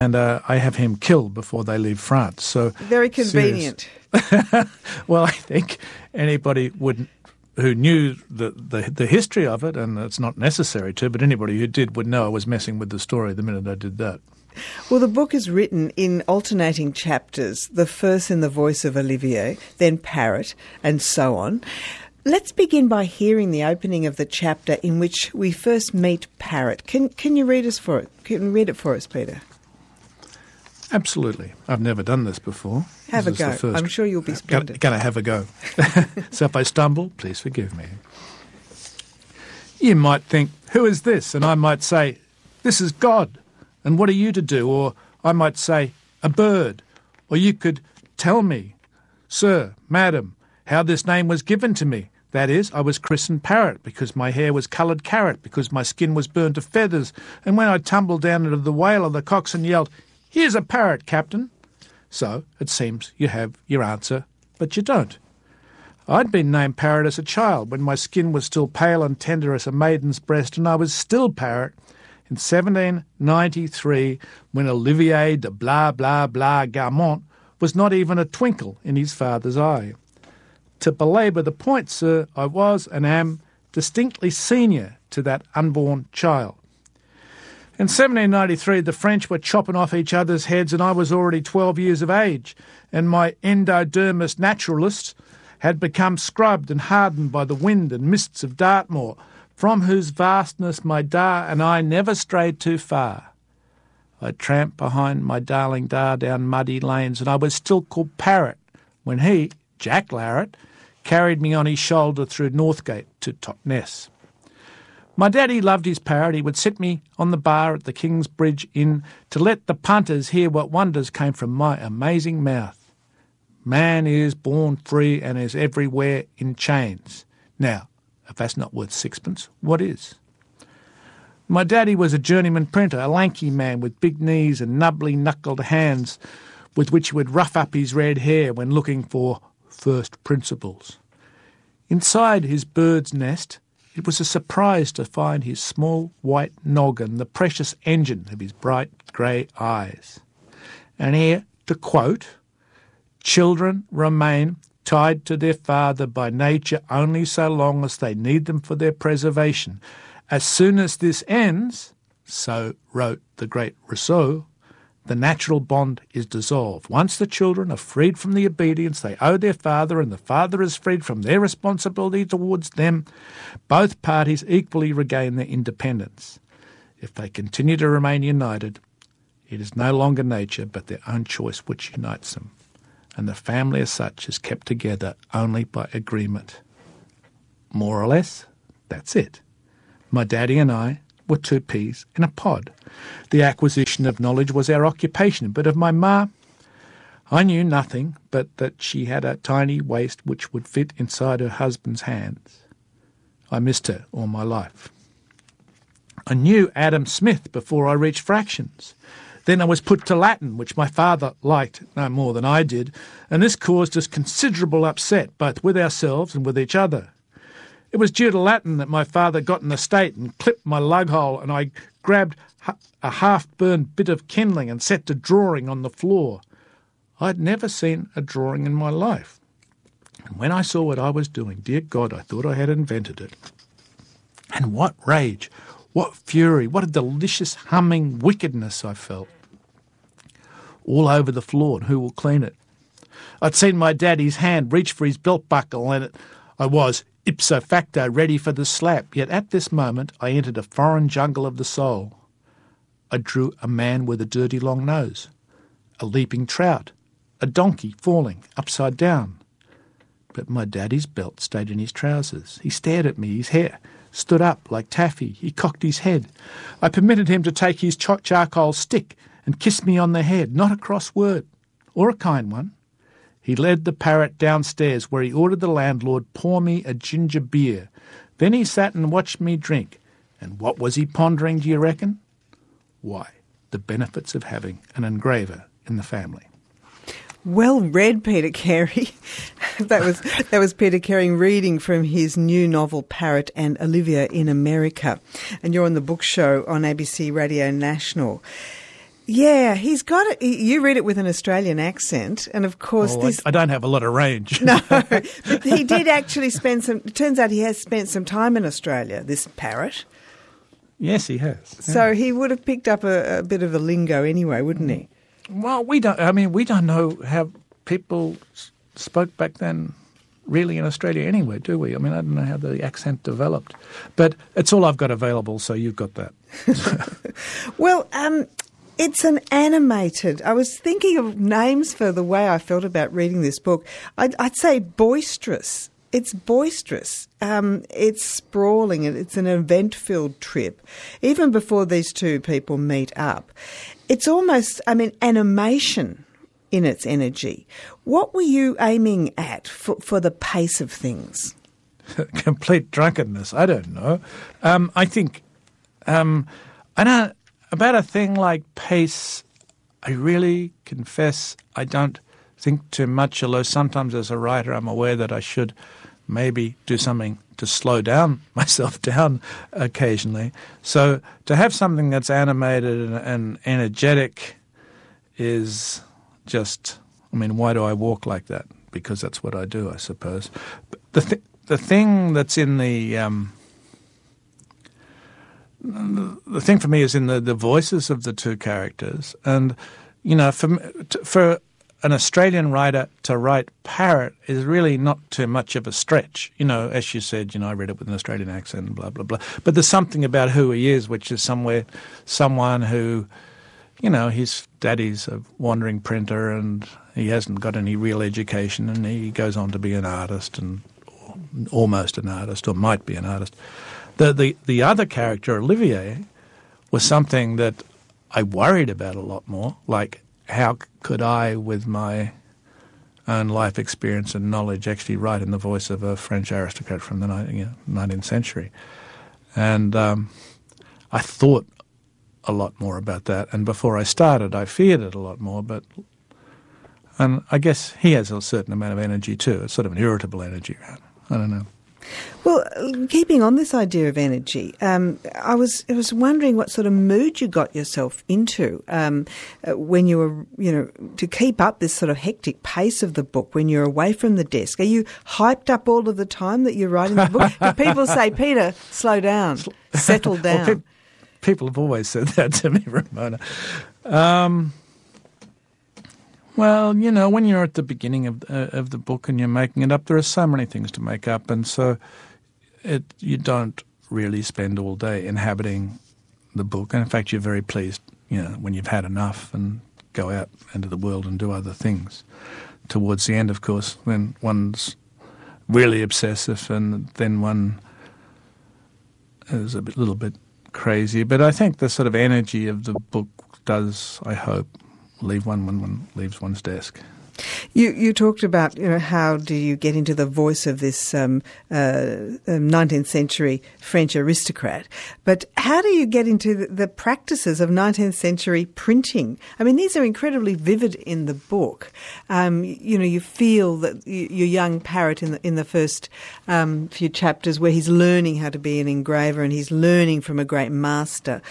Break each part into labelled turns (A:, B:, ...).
A: and I have him killed before they leave France. So
B: very convenient.
A: Well, I think anybody who knew the history of it, and it's not necessary to, but anybody who did would know I was messing with the story the minute I did that.
B: Well, the book is written in alternating chapters, the first in the voice of Olivier, then Parrot, and so on. Let's begin by hearing the opening of the chapter in which we first meet Parrot. Can you read it for us, Peter?
A: Absolutely. I've never done this before.
B: Have a go. I'm sure you'll be splendid.
A: Going to have a go. So if I stumble, please forgive me. You might think, who is this? And I might say, this is God. And what are you to do? Or I might say, a bird. Or you could tell me, sir, madam, how this name was given to me. That is, I was christened Parrot because my hair was coloured carrot, because my skin was burned to feathers. And when I tumbled down into the whale of the coxswain yelled, here's a parrot, Captain. So it seems you have your answer, but you don't. I'd been named Parrot as a child when my skin was still pale and tender as a maiden's breast, and I was still Parrot in 1793 when Olivier de blah blah blah Garmont was not even a twinkle in his father's eye. To belabour the point, sir, I was and am distinctly senior to that unborn child. In 1793, the French were chopping off each other's heads, and I was already 12 years of age, and my endodermis naturalists had become scrubbed and hardened by the wind and mists of Dartmoor, from whose vastness my Da and I never strayed too far. I tramped behind my darling Da down muddy lanes, and I was still called Parrot when he, Jack Larrett, carried me on his shoulder through Northgate to Totnes. My daddy loved his parrot. He would sit me on the bar at the King's Bridge Inn to let the punters hear what wonders came from my amazing mouth. Man is born free and is everywhere in chains. Now, if that's not worth sixpence, what is? My daddy was a journeyman printer, a lanky man with big knees and nubbly-knuckled hands with which he would rough up his red hair when looking for first principles. Inside his bird's nest, it was a surprise to find his small white noggin, the precious engine of his bright grey eyes. And here, to quote, children remain tied to their father by nature only so long as they need them for their preservation. As soon as this ends, so wrote the great Rousseau, the natural bond is dissolved. Once the children are freed from the obedience they owe their father, and the father is freed from their responsibility towards them, both parties equally regain their independence. If they continue to remain united, it is no longer nature but their own choice which unites them, and the family as such is kept together only by agreement. More or less, that's it. My daddy and I were two peas in a pod. The acquisition of knowledge was our occupation, but of my ma, I knew nothing but that she had a tiny waist which would fit inside her husband's hands. I missed her all my life. I knew Adam Smith before I reached fractions. Then I was put to Latin, which my father liked no more than I did, and this caused us considerable upset, both with ourselves and with each other. It was due to Latin that my father got in the state and clipped my lug hole, and I grabbed a half-burned bit of kindling and set to drawing on the floor. I'd never seen a drawing in my life. And when I saw what I was doing, dear God, I thought I had invented it. And what rage, what fury, what a delicious humming wickedness I felt. All over the floor, and who will clean it? I'd seen my daddy's hand reach for his belt buckle, and I was ipso facto ready for the slap, yet at this moment I entered a foreign jungle of the soul. I drew a man with a dirty long nose, a leaping trout, a donkey falling upside down. But my daddy's belt stayed in his trousers. He stared at me, his hair stood up like taffy. He cocked his head. I permitted him to take his charcoal stick and kiss me on the head, not a cross word, or a kind one. He led the parrot downstairs, where he ordered the landlord pour me a ginger beer. Then he sat and watched me drink. And what was he pondering, do you reckon? Why, the benefits of having an engraver in the family.
B: Well read, Peter Carey. That was Peter Carey reading from his new novel, Parrot and Olivia in America. And you're on the Book Show on ABC Radio National. Yeah, he's got it. You read it with an Australian accent, and of course
A: I don't have a lot of range.
B: No, but he did actually spend some... It turns out he has spent some time in Australia, this parrot.
A: Yes, he has.
B: So he would have picked up a bit of a lingo anyway, wouldn't he?
A: Well, we don't know how people spoke back then really in Australia anyway, do we? I mean, I don't know how the accent developed. But it's all I've got available, so you've got that.
B: Well, it's an animated... I was thinking of names for the way I felt about reading this book. I'd say boisterous. It's boisterous. It's sprawling. It's an event-filled trip. Even before these two people meet up. It's almost, animation in its energy. What were you aiming at for the pace of things?
A: Complete drunkenness. I don't know. I think... I don't... About a thing like pace, I really confess I don't think too much, although sometimes as a writer I'm aware that I should maybe do something to slow down myself down occasionally. So to have something that's animated and energetic is just, why do I walk like that? Because that's what I do, I suppose. But the thing that's in the thing for me is in the voices of the two characters. And, for an Australian writer to write Parrot is really not too much of a stretch. As you said, I read it with an Australian accent and blah, blah, blah. But there's something about who he is, which is someone who, his daddy's a wandering printer and he hasn't got any real education and he goes on to be an artist and almost an artist or might be an artist. The other character, Olivier, was something that I worried about a lot more, like how could I, with my own life experience and knowledge, actually write in the voice of a French aristocrat from the 19th century. And I thought a lot more about that, and before I started I feared it a lot more, and I guess he has a certain amount of energy too, it's sort of an irritable energy. I don't know.
B: Well, keeping on this idea of energy, I was wondering what sort of mood you got yourself into when you were, to keep up this sort of hectic pace of the book when you're away from the desk. Are you hyped up all of the time that you're writing the book? Do people say, Peter, slow down, settle down?
A: Well, people have always said that to me, Ramona. Well, when you're at the beginning of the book and you're making it up, there are so many things to make up, and so you don't really spend all day inhabiting the book. And in fact, you're very pleased, when you've had enough and go out into the world and do other things. Towards the end, of course, then one's really obsessive, and then one is a little bit crazy. But I think the sort of energy of the book does, I hope, leave one when one leaves one's desk.
B: You talked about how do you get into the voice of this 19th century French aristocrat, but how do you get into the practices of 19th century printing? These are incredibly vivid in the book. You feel that your young Parrot in the first few chapters where he's learning how to be an engraver and he's learning from a great master.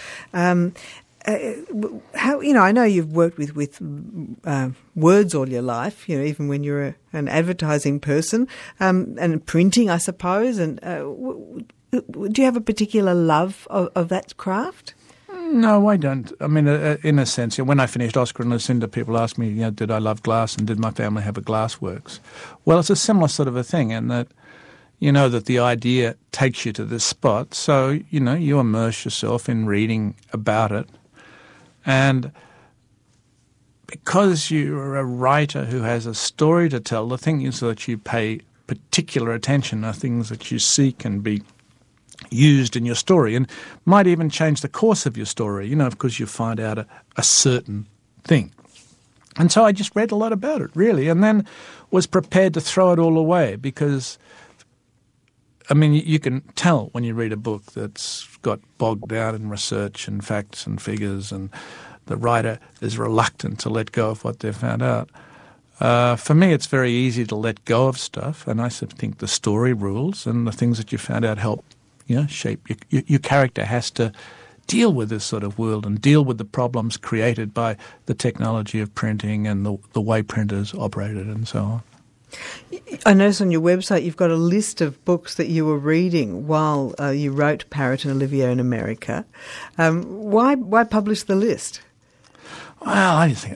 B: I know you've worked with words all your life, even when you're an advertising person, and printing, I suppose. And do you have a particular love of that craft?
A: No, I don't. In a sense, when I finished Oscar and Lucinda, people asked me, did I love glass and did my family have a glassworks? Well, it's a similar sort of a thing in that, that the idea takes you to this spot. So, you immerse yourself in reading about it. And because you're a writer who has a story to tell, the things that you pay particular attention are things that you see can be used in your story and might even change the course of your story, because you find out a certain thing. And so I just read a lot about it, really, and then was prepared to throw it all away because, you can tell when you read a book that's got bogged down in research and facts and figures, and the writer is reluctant to let go of what they've found out. For me, it's very easy to let go of stuff, and I think the story rules and the things that you found out help, shape your character has to deal with this sort of world and deal with the problems created by the technology of printing and the way printers operated and so on.
B: I notice on your website you've got a list of books that you were reading while you wrote Parrott and Olivier in America. Why publish the list?
A: Well,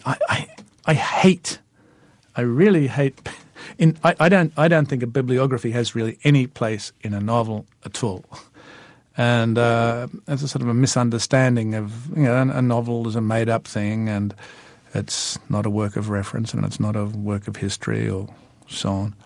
A: I really hate. I don't think a bibliography has really any place in a novel at all. And it's a sort of a misunderstanding of, a novel is a made-up thing and it's not a work of reference and it's not a work of history or so on.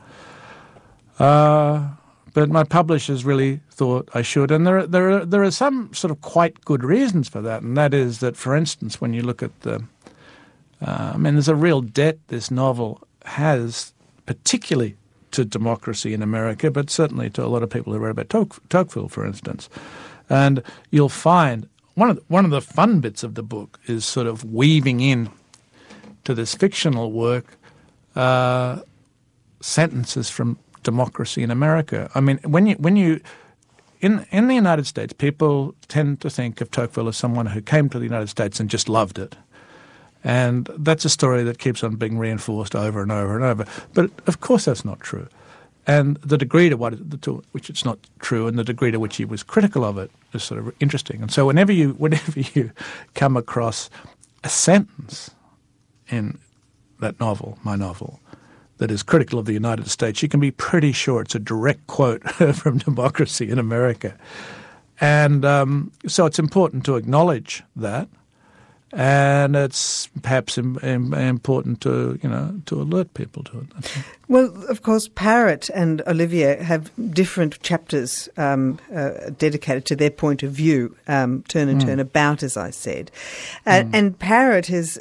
A: But my publishers really thought I should, and there are some sort of quite good reasons for that, and that is that, for instance, when you look at there's a real debt this novel has, particularly to democracy in America, but certainly to a lot of people who read about Tocqueville, for instance. And you'll find one of the fun bits of the book is sort of weaving in to this fictional work sentences from democracy in America. I mean, when you in the United States, people tend to think of Tocqueville as someone who came to the United States and just loved it. And that's a story that keeps on being reinforced over and over and over. But of course that's not true. And the degree to which it's not true and the degree to which he was critical of it is sort of interesting. And so whenever you come across a sentence in that novel, my novel, that is critical of the United States, you can be pretty sure it's a direct quote from Democracy in America. And so it's important to acknowledge that. And it's perhaps important to alert people to it.
B: Well, of course, Parrott and Olivier have different chapters dedicated to their point of view, turn and turn about, as I said. And Parrott has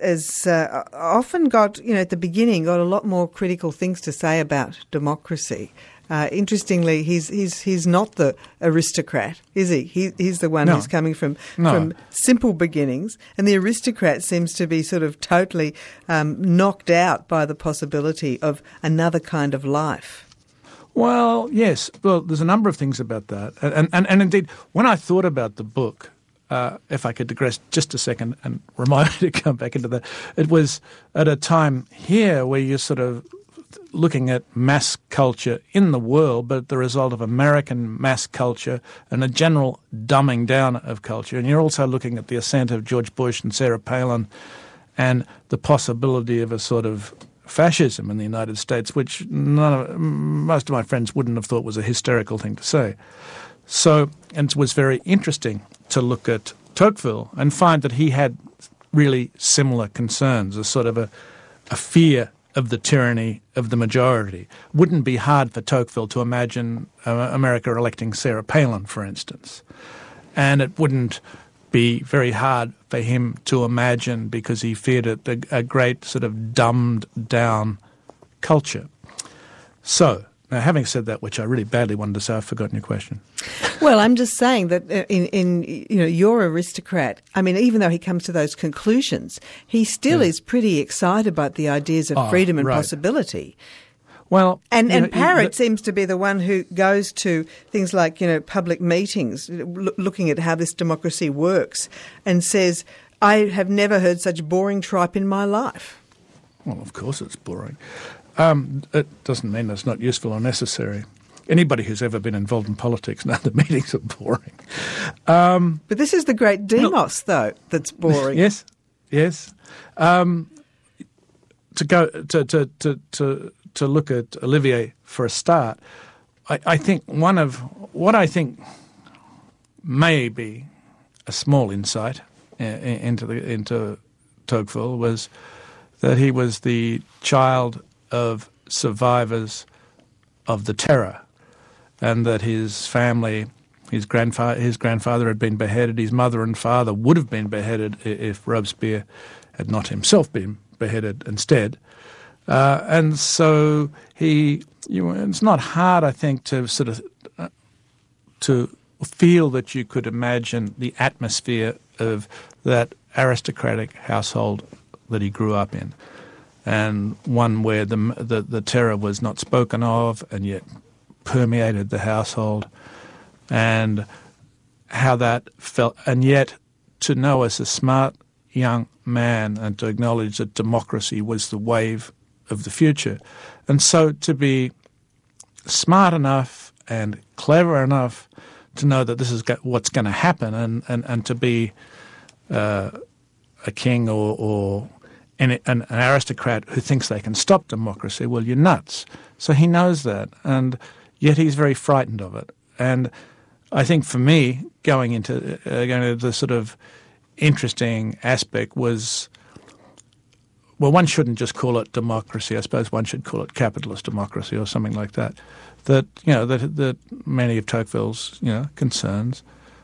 B: often got, at the beginning, got a lot more critical things to say about democracy. Interestingly, he's not the aristocrat, is he? He's the one who's coming from simple beginnings, and the aristocrat seems to be sort of totally knocked out by the possibility of another kind of life.
A: Well, yes. Well, there's a number of things about that, and indeed, when I thought about the book, if I could digress just a second and remind me to come back into that, it was at a time here where you're sort of looking at mass culture in the world, but the result of American mass culture and a general dumbing down of culture. And you're also looking at the ascent of George Bush and Sarah Palin and the possibility of a sort of fascism in the United States, which most of my friends wouldn't have thought was a hysterical thing to say. So, and it was very interesting to look at Tocqueville and find that he had really similar concerns, a sort of a fear of the tyranny of the majority. Wouldn't be hard for Tocqueville to imagine America electing Sarah Palin, for instance. And it wouldn't be very hard for him to imagine, because he feared it, a great sort of dumbed down culture. So, now having said that, which I really badly wanted to say, I've forgotten your question.
B: Well, I'm just saying that in your aristocrat, I mean, even though he comes to those conclusions, he still is pretty excited about the ideas of freedom and possibility. Well, and Parrott seems to be the one who goes to things like, public meetings, looking at how this democracy works, and says, I have never heard such boring tripe in my life.
A: Well, of course it's boring. It doesn't mean it's not useful or necessary. Anybody who's ever been involved in politics knows the meetings are boring.
B: But this is the great demos, though, that's boring.
A: Yes. To go to look at Olivier for a start, I think one of what I think may be a small insight into Tocqueville was that he was the child of survivors of the terror, and that his family, his grandfather had been beheaded, his mother and father would have been beheaded if Robespierre had not himself been beheaded instead. And so it's not hard, I think, to sort of to feel that you could imagine the atmosphere of that aristocratic household that he grew up in, and one where the terror was not spoken of and yet permeated the household, and how that felt, and yet to know as a smart young man and to acknowledge that democracy was the wave of the future. And so to be smart enough and clever enough to know that this is what's going to happen and to be a king or an aristocrat who thinks they can stop democracy, well, you're nuts. So he knows that, and yet he's very frightened of it. And I think for me, going into the sort of interesting aspect was, well, one shouldn't just call it democracy. I suppose one should call it capitalist democracy or something like that. That many of Tocqueville's concerns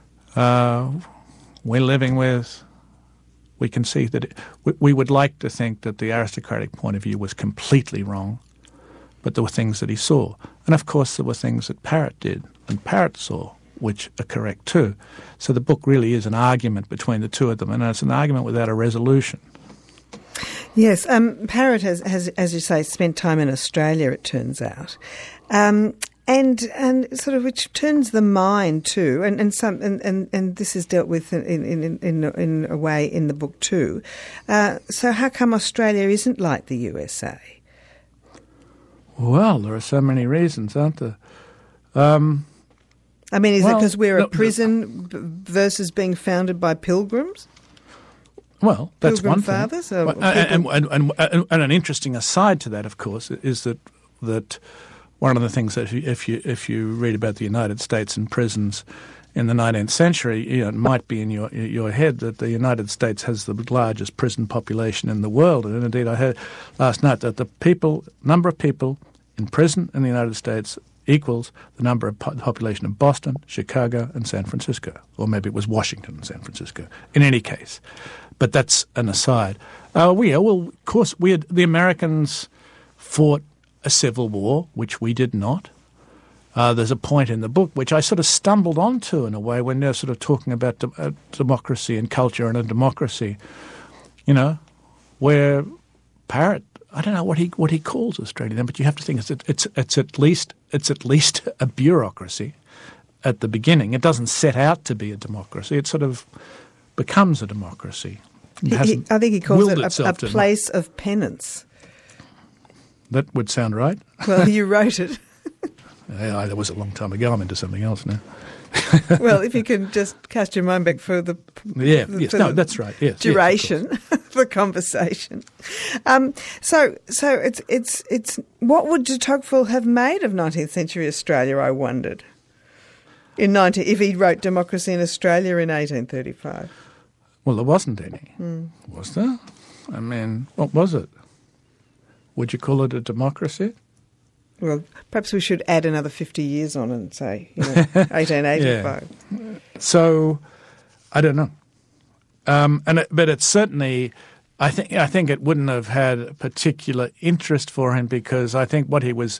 A: we're living with. We can see that we would like to think that the aristocratic point of view was completely wrong, but there were things that he saw. And of course there were things that Parrott did and Parrott saw, which are correct too. So the book really is an argument between the two of them, and it's an argument without a resolution.
B: Yes, Parrott has, as you say, spent time in Australia, it turns out. And sort of which turns the mind too, and this is dealt with in a way in the book too. So how come Australia isn't like the USA?
A: Well, there are so many reasons, aren't there?
B: I mean, is it because we're a prison versus being founded by pilgrims?
A: Well, that's
B: Pilgrim
A: one
B: fathers,
A: thing. And an interesting aside to that, of course, is that one of the things that if you read about the United States and prisons in the 19th century, it might be in your head that the United States has the largest prison population in the world. And indeed, I heard last night that the number of people in prison in the United States equals the number of population of Boston, Chicago, and San Francisco. Or maybe it was Washington and San Francisco. In any case. But that's an aside. Of course, the Americans fought a civil war, which we did not. There's a point in the book which I sort of stumbled onto in a way when they're sort of talking about democracy and culture and a democracy, where Parrott, I don't know what he calls Australia then, but you have to think it's at least a bureaucracy at the beginning. It doesn't set out to be a democracy. It sort of becomes a democracy.
B: I think he calls it a place of penance.
A: That would sound right.
B: Well, you wrote it.
A: Yeah, that was a long time ago. I'm into something else now.
B: Well, if you can just cast your mind back for the
A: that's right. Yes,
B: duration of the conversation. So it's what would de Tocqueville have made of 19th century Australia? I wondered. If he wrote Democracy in Australia in 1835.
A: Well, there wasn't any, was there? I mean, what was it? Would you call it a democracy? Well,
B: perhaps we should add another 50 years on and say 1885.
A: Yeah. So, I don't know. But it's certainly, I think it wouldn't have had a particular interest for him, because I think what he was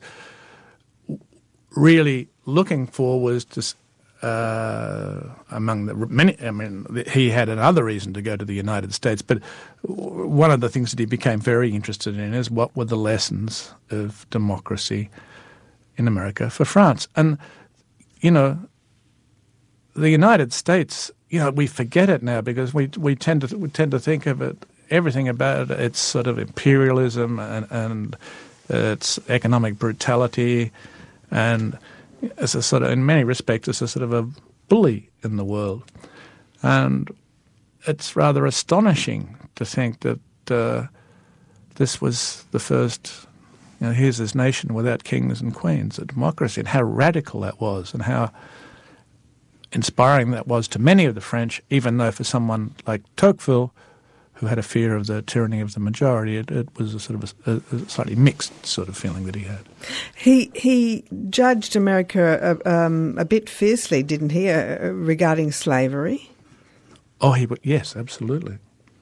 A: really looking for was to, among the many, I mean, he had another reason to go to the United States, but one of the things that he became very interested in is what were the lessons of democracy in America for France. And, the United States, we forget it now because we tend to think of it, everything about it, it's sort of imperialism and its economic brutality, and as a sort of, in many respects, as a sort of a bully in the world. And it's rather astonishing to think that this was the first, here's this nation without kings and queens, a democracy, and how radical that was and how inspiring that was to many of the French, even though for someone like Tocqueville, who had a fear of the tyranny of the majority, it was a sort of a slightly mixed sort of feeling that he had.
B: He judged America a bit fiercely, didn't he, regarding slavery?
A: Oh, yes, absolutely.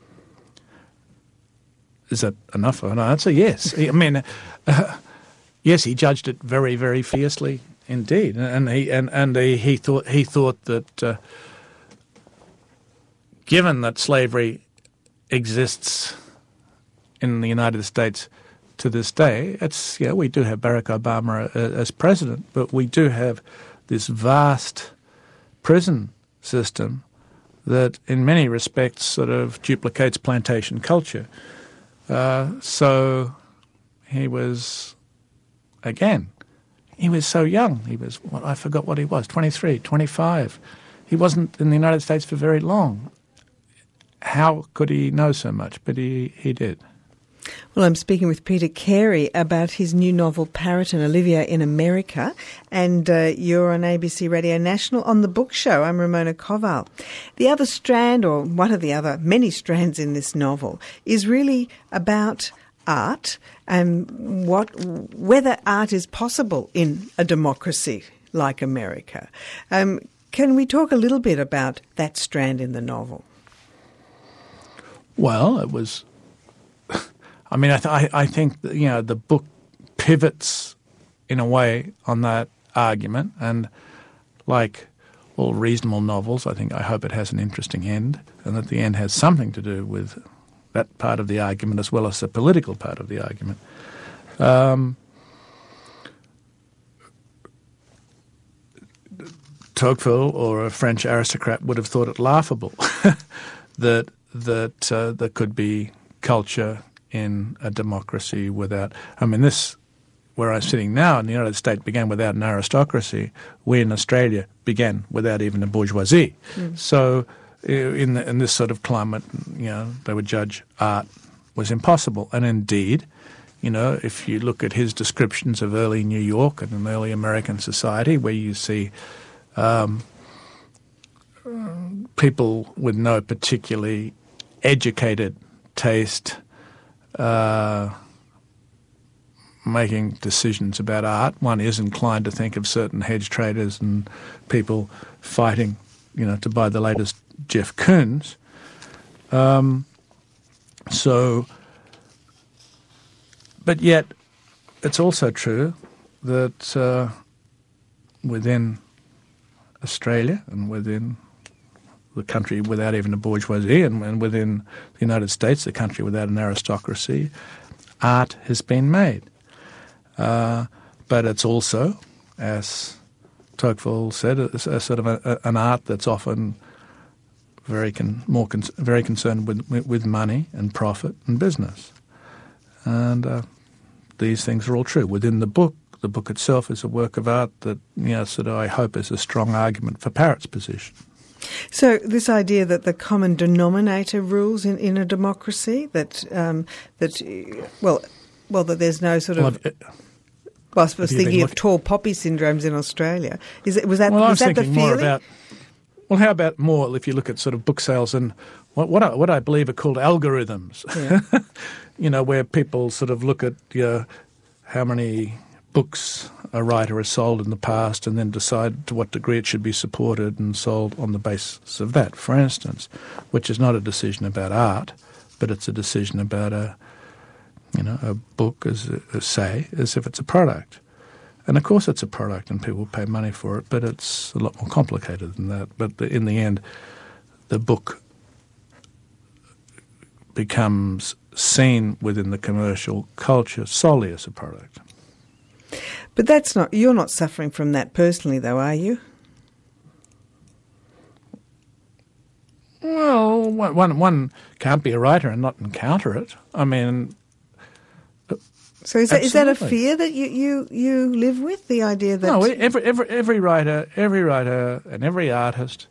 A: Is that enough of an answer? Yes. I mean, yes, he judged it very, very fiercely indeed, and he thought that given that slavery exists in the United States to this day, we do have Barack Obama as president, but we do have this vast prison system that in many respects sort of duplicates plantation culture. So he was, again, he was so young. He was, I forgot what he was, 23, 25. He wasn't in the United States for very long. How could he know so much? But he did.
B: Well, I'm speaking with Peter Carey about his new novel, Parrot and Olivia in America, and you're on ABC Radio National on The Book Show. I'm Ramona Koval. The other strand, or one of the other many strands in this novel, is really about art and whether art is possible in a democracy like America. Can we talk a little bit about that strand in the novel?
A: Well, it was... I mean, I think that, the book pivots in a way on that argument, and like all reasonable novels, I hope it has an interesting end, and that the end has something to do with that part of the argument as well as the political part of the argument. Tocqueville or a French aristocrat would have thought it laughable that there could be culture in a democracy without... I mean, this, where I'm sitting now in the United States, began without an aristocracy. We in Australia began without even a bourgeoisie. So in this sort of climate, they would judge art was impossible. And indeed, if you look at his descriptions of early New York and an early American society, where you see people with no particularly educated taste making decisions about art, one is inclined to think of certain hedge traders and people fighting, to buy the latest Jeff Koons. But yet, it's also true that within Australia and within the country without even a bourgeoisie, and within the United States, the country without an aristocracy, art has been made. But it's also, as Tocqueville said, a sort of an art that's often very concerned with money and profit and business. And these things are all true. Within the book itself is a work of art that, I hope is a strong argument for Parrot's position.
B: So this idea that the common denominator rules in a democracy, that there's no sort of... I suppose thinking of tall poppy syndromes in Australia. Was that the feeling?
A: How about more if you look at sort of book sales and what I believe are called algorithms, where people sort of look at how many books a writer has sold in the past and then decide to what degree it should be supported and sold on the basis of that, for instance, which is not a decision about art, but it's a decision about a book as if it's a product. And of course it's a product and people pay money for it, but it's a lot more complicated than that. But in the end, the book becomes seen within the commercial culture solely as a product.
B: But you're not suffering from that personally, though, are you?
A: Well, one can't be a writer and not encounter it. I mean...
B: So is that a fear that you live with, the idea that...
A: No, every writer and every artist...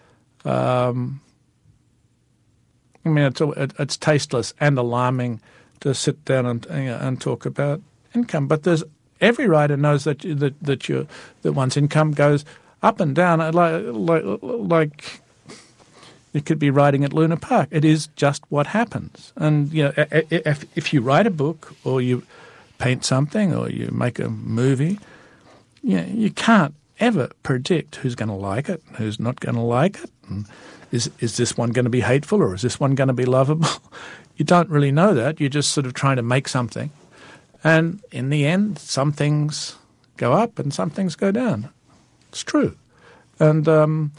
A: it's tasteless and alarming to sit down and talk about income, but every writer knows that one's income goes up and down, like you could be writing at Luna Park. It is just what happens. And if you write a book or you paint something or you make a movie, you can't ever predict who's going to like it, who's not going to like it. And is this one going to be hateful or is this one going to be lovable? You don't really know that. You're just sort of trying to make something. And in the end, some things go up and some things go down. It's true. And the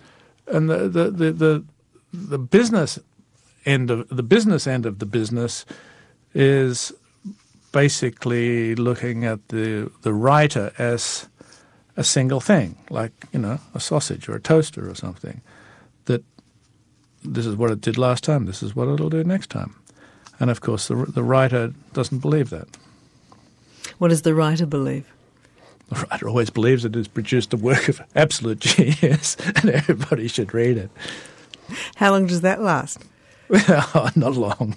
A: business end of the business is basically looking at the writer as a single thing, like a sausage or a toaster or something, that this is what it did last time, this is what it'll do next time. And of course the writer doesn't believe that.
B: What does the writer believe?
A: The writer always believes it has produced a work of absolute genius and everybody should read it.
B: How long does that last?
A: Not long.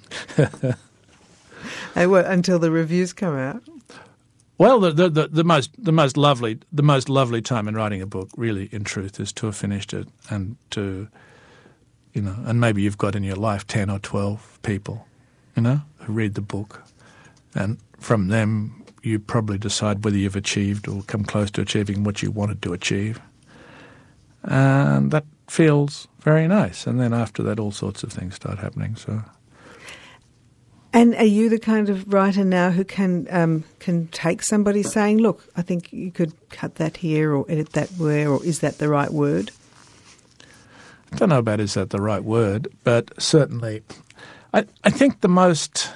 B: Until the reviews come out?
A: Well, the most lovely time in writing a book, really, in truth, is to have finished it and to, and maybe you've got in your life 10 or 12 people, who read the book, and from them you probably decide whether you've achieved or come close to achieving what you wanted to achieve, and that feels very nice. And then after that, all sorts of things start happening. So.
B: And are you the kind of writer now who can take somebody saying, look, I think you could cut that here or edit that where, or is that the right word?
A: I don't know about is that the right word, but certainly I think the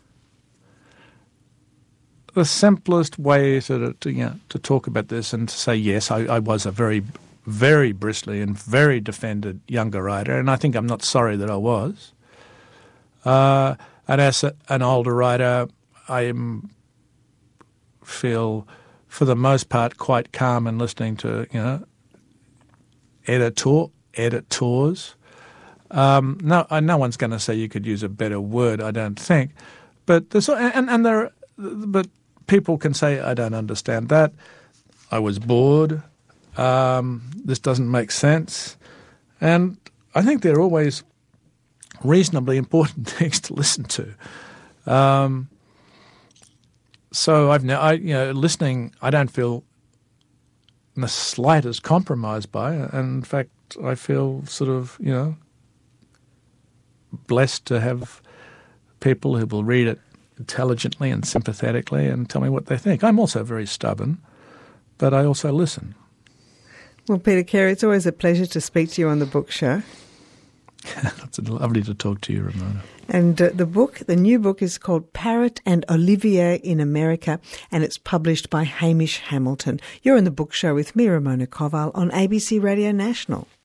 A: simplest way to talk about this and to say, yes, I was a very, very bristly and very defended younger writer, and I think I'm not sorry that I was. And as an older writer, I feel, for the most part, quite calm in listening to, editors. No one's going to say you could use a better word, I don't think. But but people can say, I don't understand that. I was bored. This doesn't make sense. And I think they're always reasonably important things to listen to. So listening, I don't feel in the slightest compromised by it. And in fact, I feel sort of, blessed to have people who will read it intelligently and sympathetically and tell me what they think. I'm also very stubborn, but I also listen.
B: Well, Peter Carey, it's always a pleasure to speak to you on The Book Show.
A: It's lovely to talk to you, Ramona.
B: And the new book is called Parrot and Olivier in America, and it's published by Hamish Hamilton. You're on The Book Show with me, Ramona Koval, on ABC Radio National.